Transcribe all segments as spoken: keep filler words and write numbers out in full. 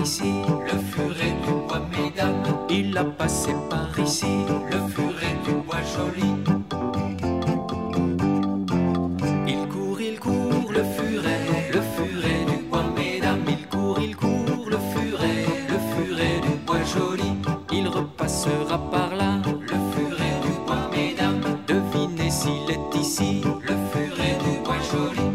ici. Le furet du bois, mesdames, Il a passé par ici. le furet du bois joli. Il court, il court, Le furet, le furet du bois, mesdames, il court, il court, le furet, le furet du bois joli. il repassera par là. Le furet du bois, mesdames, Devinez s'il est ici. le furet du bois joli.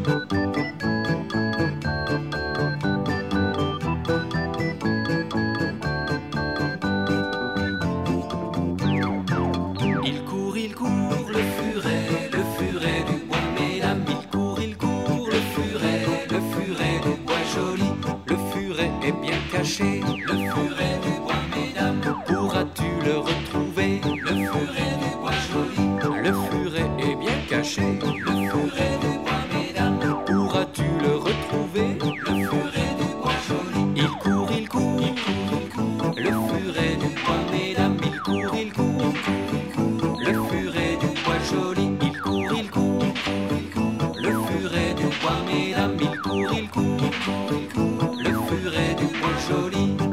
Il court, il court, Le furet, le furet du bois, mesdames, il court, il court, le furet, le furet du bois joli. le furet est bien caché. Le furet du bois, mesdames, Pourras-tu le retrouver? le furet du bois joli. Le furet est bien caché. Le furet du bois, mesdames, Pourras-tu le retrouver? le furet du bois joli. Il court, il court, il court, il court. Le furet du bois, mesdames, Il court, il court, le furet du bois joli. il court, il court, Le furet du bois, mesdames, il court, il court, le furet du bois joli.